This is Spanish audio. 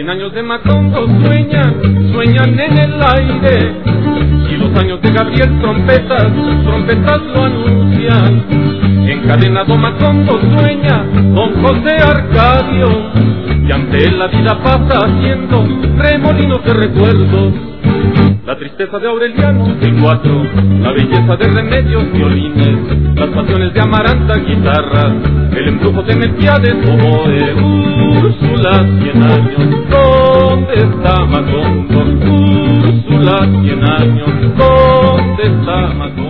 100 años de Macondo sueñan en el aire. Y los años de Gabriel trompetas lo anuncian. Encadenado Macondo sueña con José Arcadio. Y ante él la vida pasa haciendo remolinos de recuerdos. La tristeza de Aureliano, el 4, la belleza de Remedios, violines, las pasiones de Amaranta, guitarras, el embrujo de Melquiades, oboe. Úrsula, 100 años, ¿dónde está Macondo? Úrsula, 100 años, ¿dónde está Macondo?